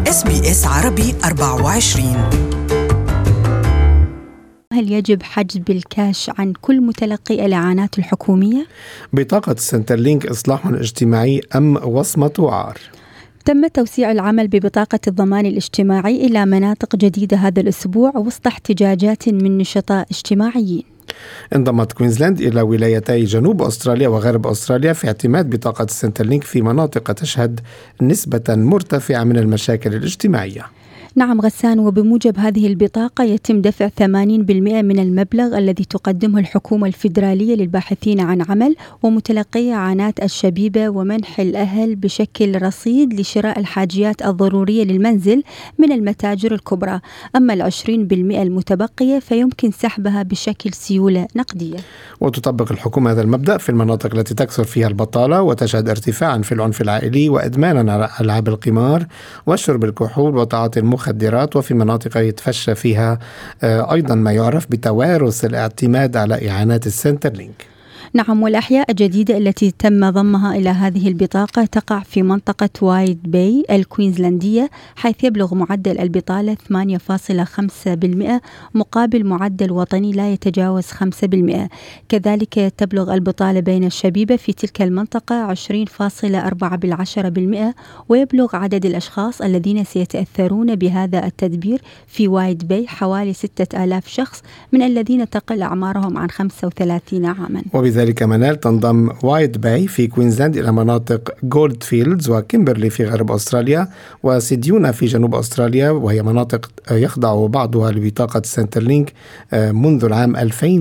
SBS عربي 24. هل يجب حجب الكاش عن كل متلقي الإعانات الحكومية؟ بطاقة سنترلينك إصلاح اجتماعي أم وصمة وعار؟ تم توسيع العمل ببطاقة الضمان الاجتماعي إلى مناطق جديدة هذا الأسبوع وسط احتجاجات من نشطاء اجتماعيين. انضمت كوينزلاند إلى ولايتي جنوب أستراليا وغرب أستراليا في اعتماد بطاقة سنترلينك في مناطق تشهد نسبة مرتفعة من المشاكل الاجتماعية. نعم غسان، وبموجب هذه البطاقة يتم دفع 80% من المبلغ الذي تقدمه الحكومة الفيدرالية للباحثين عن عمل ومتلقي إعانات الشبيبة، ومنح الأهل بشكل رصيد لشراء الحاجيات الضرورية للمنزل من المتاجر الكبرى. أما 20% المتبقية فيمكن سحبها بشكل سيولة نقدية. وتطبق الحكومة هذا المبدأ في المناطق التي تكثر فيها البطالة وتشهد ارتفاعا في العنف العائلي وإدمانا على ألعاب القمار وشرب الكحول وتعاطي المخدرات، وفي مناطق يتفشى فيها أيضا ما يعرف بتوارث الاعتماد على إعانات السنترلينك. نعم، والأحياء الجديدة التي تم ضمها إلى هذه البطاقة تقع في منطقة وايد باي الكوينزلاندية، حيث يبلغ معدل البطالة 8.5% مقابل معدل وطني لا يتجاوز 5%. كذلك تبلغ البطالة بين الشبيبة في تلك المنطقة 20.4%، ويبلغ عدد الأشخاص الذين سيتأثرون بهذا التدبير في وايد باي حوالي 6000 شخص، من الذين تقل أعمارهم عن 35 عاما. وبذلك منال تنضم وايد باي في كوينزلاند إلى مناطق جولد فيلدز وكيمبرلي في غرب أستراليا وسيديونا في جنوب أستراليا، وهي مناطق يخضع بعضها لبطاقة سنترلينك منذ العام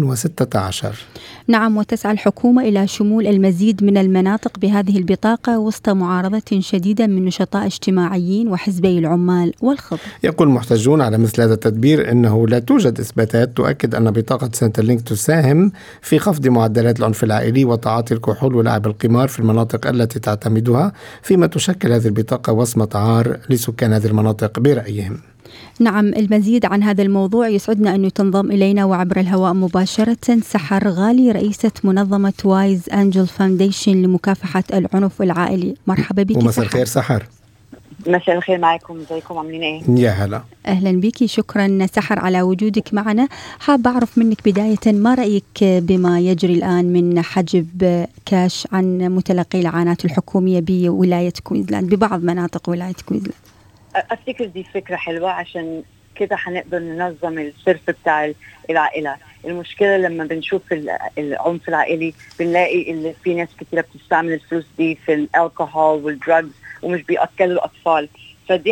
2016. نعم، وتسعى الحكومة إلى شمول المزيد من المناطق بهذه البطاقة وسط معارضة شديدة من نشطاء اجتماعيين وحزبي العمال والخضر. يقول محتجون على مثل هذا التدبير أنه لا توجد إثباتات تؤكد أن بطاقة سنترلينك تساهم في خفض معدلات العنف العائلي وتعاطي الكحول ولعب القمار في المناطق التي تعتمدها، فيما تشكل هذه البطاقة وصمة عار لسكان هذه المناطق برأيهم. نعم، المزيد عن هذا الموضوع يسعدنا أن تنضم إلينا وعبر الهواء مباشرة سحر غالي، رئيسة منظمة وايز أنجل فاونديشن لمكافحة العنف العائلي. مرحبا بك. ومساء الخير سحر. مساء الخير، معكم، ازيكم، عاملين ايه؟ يا هلا. أهلا بك، شكرا سحر على وجودك معنا. حاب أعرف منك بداية ما رأيك بما يجري الآن من حجب كاش عن متلقي الإعانات الحكومية بولاية كوينزلاند، ببعض مناطق ولاية كوينزلاند؟ أفتكر دي فكرة حلوة، عشان كده هنقدر ننظم الصرف بتاع العائلة. المشكلة لما بنشوف العنف العائلي بنلاقي اللي في ناس كتيرة بتستعمل الفلوس دي في الالكوهول والدراجز ومش بيأكلوا الأطفال، فدي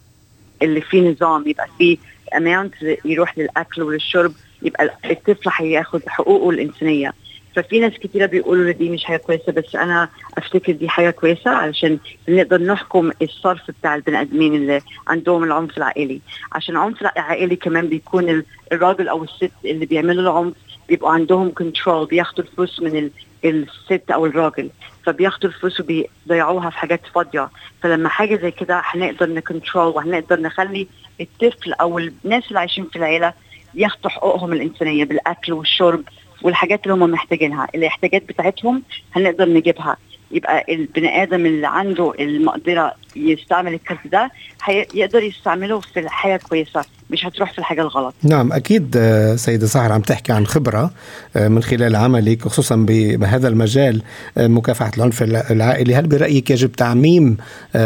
اللي في نظام يبقى فيه اماونت يروح للأكل وللشرب، يبقى الطفل هياخد حقوقه الإنسانية. ففي ناس كتيرة بيقولوا دي مش حاجة كويسة، بس أنا أفتكر دي حاجة كويسة علشان نقدر نحكم الصرف بتاع البني آدمين اللي عندهم العنف العائلي. عشان العنف العائلي كمان بيكون الراجل أو الست اللي بيعملوا العنف بيبقوا عندهم كنترول، بياخدوا الفلوس من الست أو الراجل، فبياخدوا الفلوس وبيضيعوها في حاجات فاضية. فلما حاجة زي كده هنقدر نكنترول وهنقدر نخلي الطفل أو الناس اللي عايشين في العيلة ياخدوا حقوقهم الإنسانية بالأكل والشرب والحاجات اللي هم محتاجينها. الاحتياجات بتاعتهم هنقدر نجيبها. يبقى البني آدم اللي عنده المقدرة يستعمل الكارت ده يقدر يستعمله في الحاجة كويسة، مش هتروح في الحاجة الغلط. نعم أكيد. سيدة سحر عم تحكي عن خبرة من خلال عملك خصوصا بهذا المجال مكافحة العنف العائلي. هل برأيك يجب تعميم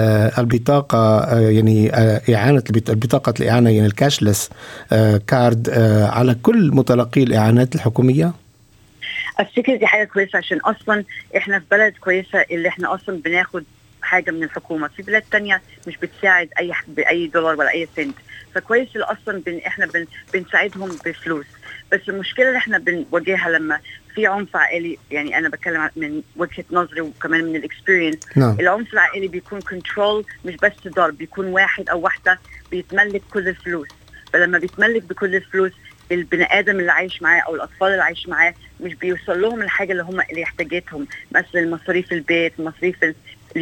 البطاقة يعني إعانة البطاقة الإعانة يعني الكاشلس كارد على كل متلقي الإعانات الحكومية؟ أفتكر دي حاجة كويسة، عشان أصلا إحنا في بلد كويسة اللي إحنا أصلا بناخد حاجة من الحكومة. في بلاد تانية مش بتساعد بأي دولار ولا أي سنت، فكويس اللي أصلا إحنا بنساعدهم بفلوس. بس المشكلة اللي إحنا بنواجهها لما في عنف عائلي، يعني أنا بتكلم من وجهة نظري وكمان من الإكسبيرينس. العنف العائلي بيكون كنترول، مش بس ضرب، بيكون واحد أو واحدة بيتملك كل الفلوس. فلما بيتملك بكل الفلوس البني آدم اللي عايش معاه أو الأطفال اللي عايش معاه مش بيوصل لهم الحاجة اللي يحتاجتهم، مثل مصاريف البيت، مصاريف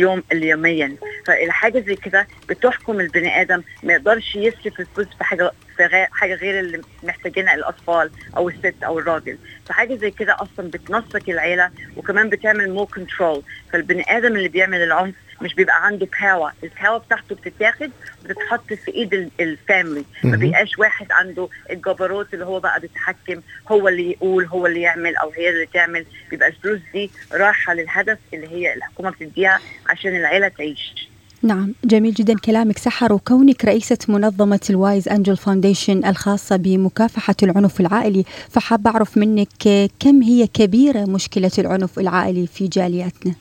اليوميا. فالحاجة زي كده بتحكم البني آدم ما يقدرش يصرف الفلوس في في حاجه غير اللي محتاجينها الاطفال او الست او الراجل. فحاجه زي كده اصلا بتنسق العيله وكمان بتعمل مور كنترول. فالبني ادم اللي بيعمل العنف مش بيبقى عنده باور، الباور بتاعته بتتاخد وبتتحط في ايد الفاميلي. ما بيبقاش واحد عنده الجبروت اللي هو بقى بيتحكم، هو اللي يقول، هو اللي يعمل او هي اللي تعمل. بيبقى الفلوس دي رايحه للهدف اللي هي الحكومه بتديها عشان العيله تعيش. نعم، جميل جدا كلامك سحر. وكونك رئيسة منظمة الوايز أنجل فاونديشن الخاصة بمكافحة العنف العائلي، فحاب أعرف منك كم هي كبيرة مشكلة العنف العائلي في جالياتنا؟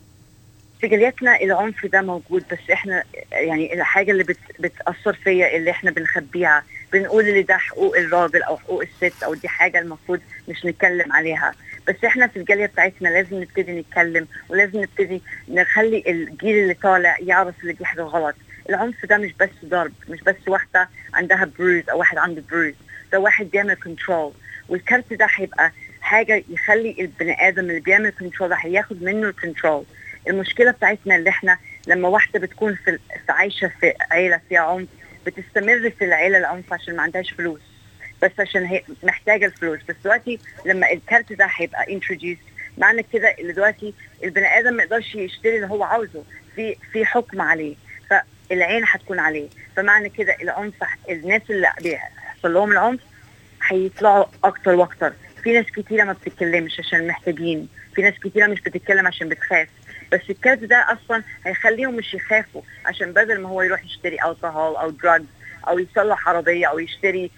في جالياتنا العنف ده موجود، بس احنا يعني الحاجة اللي بتأثر فيا اللي احنا بنخبيها، بنقول اللي ده حقوق الراجل أو حقوق الست أو دي حاجة المفروض مش نتكلم عليها. بس احنا في الجالية بتاعتنا لازم نبتدي نتكلم، ولازم نبتدي نخلي الجيل اللي طالع يعرف اللي دي حاجة غلط. العنف ده مش بس ضرب، مش بس واحدة عندها بروز أو واحد عنده بروز، ده واحد بيعمل كنترول. والكارت ده هيبقى حاجة يخلي البني آدم اللي بيعمل كنترول ده هياخد منه الكنترول. المشكلة بتاعتنا اللي احنا لما واحدة بتكون في عايشة في عيلة فيها عنف، بتستمر في العيلة العنف عشان ما عندهاش فلوس، بس عشان هي محتاجة الفلوس. بس دلوقتي لما الكارت ده هيبقى introduced، معنى كده اللي دلوقتي البني آدم ما يقدرش يشتري اللي هو عاوزه، في حكم عليه، فالعين هتكون عليه. فمعنى كده العنف، الناس اللي بيحصل لهم العنف هيطلعوا أكتر وأكتر. في ناس كتيرة ما بتتكلمش عشان محتاجين، في ناس كتيرة مش بتتكلم عشان بتخاف. بس الكارت ده اصلا هيخليهم مش يخافوا، عشان بدل ما هو يروح يشتري الكحول او دراجز او يصلح عربيه او يشتري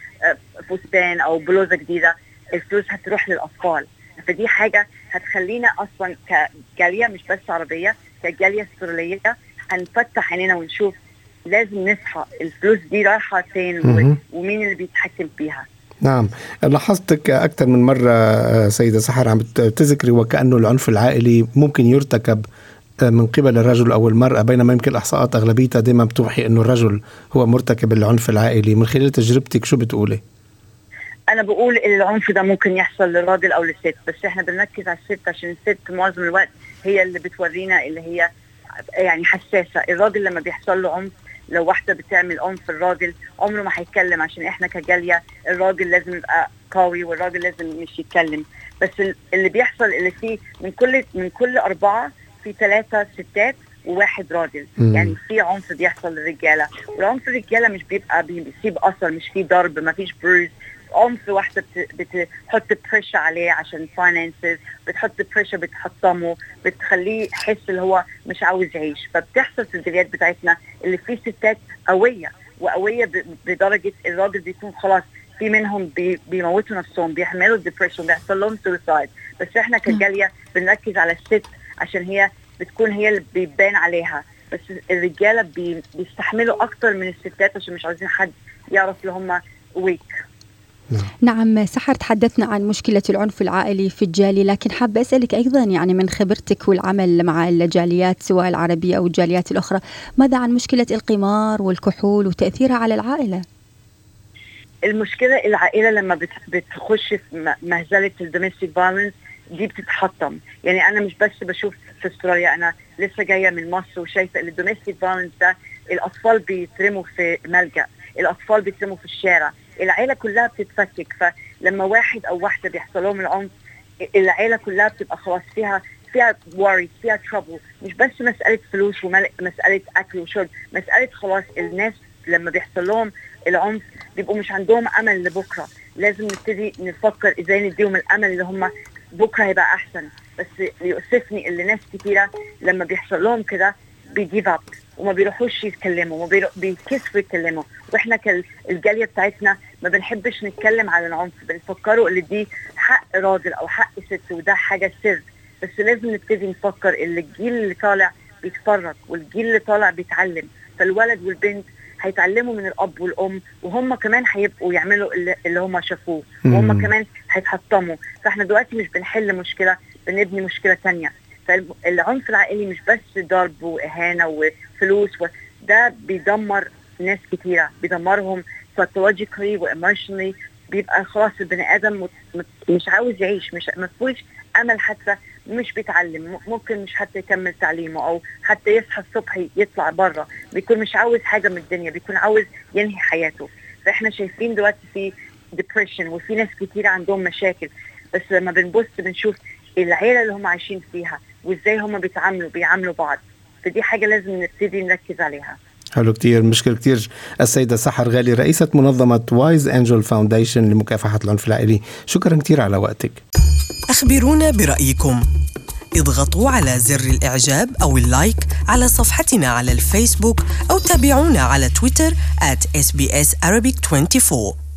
فستان او بلوزه جديده، الفلوس هتروح للاطفال. فدي حاجه هتخلينا اصلا كجاليه مش بس عربيه، كجاليه استراليه هنفتح عينينا ونشوف لازم نصحى الفلوس دي رايحه فين ومين اللي بيتحكم فيها. نعم، لاحظتك أكثر من مرة سيدة سحر عم تذكري وكأنه العنف العائلي ممكن يرتكب من قبل الرجل أو المرأة، بينما يمكن الإحصاءات أغلبيتها دائما بتوحي أنه الرجل هو مرتكب العنف العائلي. من خلال تجربتك شو بتقولي؟ أنا بقول العنف ده ممكن يحصل للراجل أو للست، بس إحنا بنركز على الست عشان الست معظم الوقت هي اللي بتورينا اللي هي يعني حساسة. الراجل لما بيحصل له عنف، لو واحدة بتعمل عنف، الراجل عمره ما هيتكلم، عشان احنا كجالية الراجل لازم يبقى قوي والراجل لازم مش يتكلم. بس اللي بيحصل اللي فيه من كل 4 في 3 ستات و1 راجل. يعني في عنف بيحصل للرجالة، والعنف الرجالة مش بيبقى بيسيب أثر، مش فيه ضرب، ما فيش بروز. عنف واحدة بتحط بريشر عليه عشان فاينانسز، بتحط بريشر، بتحطمه، بتخليه يحس اللي هو مش عاوز يعيش. فبتحصل في الجاليات بتاعتنا اللي فيه ستات قوية وقوية بدرجة الراجل بيكون خلاص في منهم بيموتوا نفسهم، بيحملوا الديبريشن، بيحصل لهم سويسايد. بس احنا كجالية بنركز على الست عشان هي بتكون هي اللي بيبان عليها. بس الرجالة بيستحملوا أكتر من الستات عشان مش عاوزين حد يعرف اللي هم ويك. نعم سحر، تحدثنا عن مشكلة العنف العائلي في الجالية، لكن حابة أسألك أيضا يعني من خبرتك والعمل مع الجاليات سواء العربية أو الجاليات الأخرى، ماذا عن مشكلة القمار والكحول وتأثيرها على العائلة؟ المشكلة العائلة لما بتخش في مهزلة الدوميستيك فايلنس دي بتتحطم. يعني أنا مش بس بشوف في استراليا، أنا لسه جاية من مصر وشايفة إن الدوميستيك فايلنس ده الأطفال بيترموا في ملجأ، الأطفال بيترموا في الشارع، العائلة كلها بتتفكك. فلما واحد أو واحدة بيحصل لهم العنف، العائلة كلها بتبقى خلاص فيها worries، فيها trouble. مش بس مسألة فلوس ومسألة أكل وشرب، مسألة خلاص الناس لما بيحصل لهم العنف بيبقوا مش عندهم أمل لبكرة. لازم نبتدي نفكر إزاي نديهم الأمل اللي هم بكرة هيبقى أحسن. بس يؤسفني اللي ناس كتيرة لما بيحصل لهم كده بيجيف اب وما بيروحوش يتكلموا بيكسفوا يتكلموا. واحنا كالجالية بتاعتنا ما بنحبش نتكلم على العنف، بنفكروا اللي دي حق راجل او حق ست وده حاجة سر. بس لازم نبتدي نفكر اللي الجيل اللي طالع بيتفرج والجيل اللي طالع بيتعلم. فالولد والبنت هيتعلموا من الاب والام، وهم كمان هيبقوا يعملوا اللي هم شافوه، وهم كمان هيتحطموا. فاحنا دلوقتي مش بنحل مشكلة، بنبني مشكلة تانية. فالعنف العائلي مش بس ضرب وإهانة وفلوس، ده بيدمر ناس كتيرة، بيدمرهم psychologically و emotionally. بيبقى خلاص البني آدم مش عاوز يعيش، مش مفهوش أمل، حتى مش بيتعلم، ممكن مش حتى يكمل تعليمه أو حتى يصحى الصبح يطلع برا، بيكون مش عاوز حاجة من الدنيا، بيكون عاوز ينهي حياته. فإحنا شايفين دلوقتي في depression وفي ناس كتير عندهم مشاكل، بس لما بنبص بنشوف العيلة اللي هم عايشين فيها وإزاي هم بيعاملوا بعض، فدي حاجة لازم نبتدي نركز عليها. حلو كتير. مشكلة كتير السيدة سحر غالي رئيسة منظمة وايز أنجل فاونديشن لمكافحة العنف العائلي، شكرا كتير على وقتك. أخبرونا برأيكم، اضغطوا على زر الإعجاب أو اللايك على صفحتنا على الفيسبوك أو تابعونا على تويتر @SBS Arabic 24.